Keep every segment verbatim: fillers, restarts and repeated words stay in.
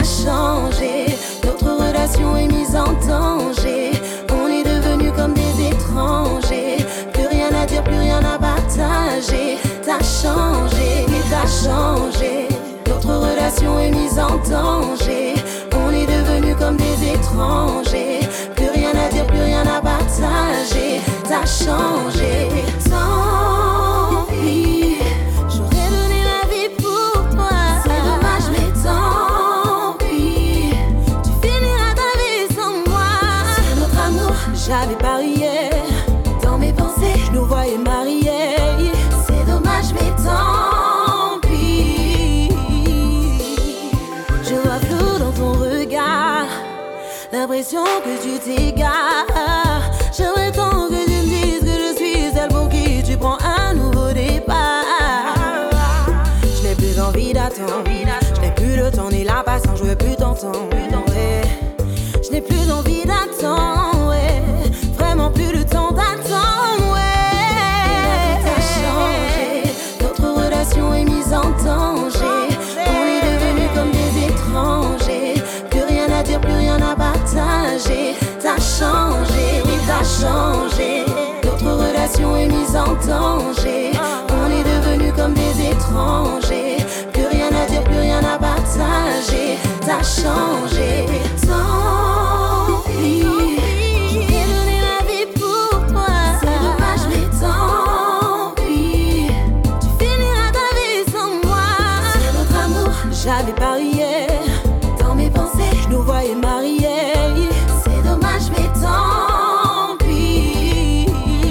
changé. Notre relation est mise en danger. On est devenus comme des étrangers. Plus rien à dire, plus rien à partager. T'as changé, t'as changé. Notre relation est mise en danger. On est devenus comme des étrangers. Plus rien à dire, plus rien à partager. T'as changé. Tant pis, j'aurais donné ma vie pour toi. C'est dommage mais tant pis, tu finiras ta vie sans moi. Sur notre amour, j'avais parié. Dans mes pensées, je nous voyais mariés. C'est dommage mais tant pis. Je vois flou dans ton regard, l'impression que tu t'égares. J'aimerais tant que tu me dises que je suis celle pour qui tu prends un nouveau départ. Je n'ai plus envie d'attendre, je n'ai plus le temps ni la patience, je veux plus t'entendre. Ouais. Je n'ai plus envie d'attendre, ouais. Vraiment plus le temps d'attendre. Ouais. T'as changé, notre relation est mise en danger. On est devenus comme des étrangers. Plus rien à dire, plus rien à partager. T'as changé, oui t'as changé. Notre relation est mise en danger. On est devenus comme des étrangers. Plus rien à dire, plus rien à partager. T'as changé, tant pis. J'aurais donné ma vie pour toi. C'est dommage mais tant pis, tu finiras ta vie sans moi. Sur notre amour, j'avais parié. Dans mes pensées, je nous voyais mariés. C'est dommage mais tant pis.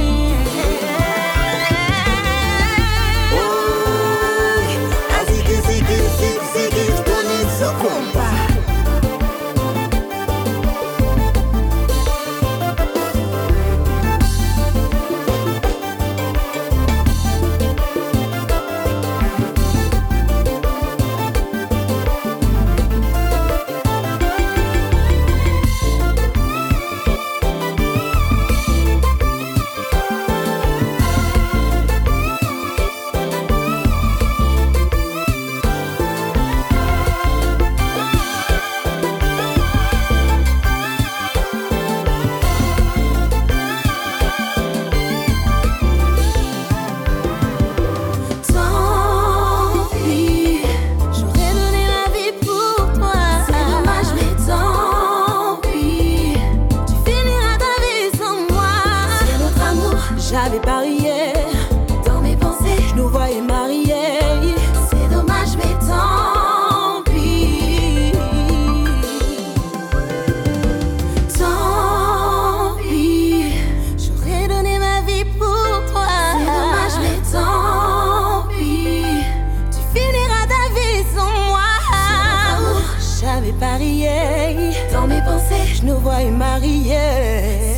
Así que sí que sí sí que con eso compa. Tant pis, j'aurais donné ma vie pour toi. C'est dommage mais tant pis, tu finiras ta vie sans moi. Sur notre amour, j'avais parié. Dans mes pensées, je nous voyais mariés. C'est dommage mais tant pis. Tant pis, j'aurais donné ma vie pour toi. C'est dommage mais tant pis, tu finiras ta vie sans moi. J'avais parié. Dans mes pensées, je nous voyais mariés.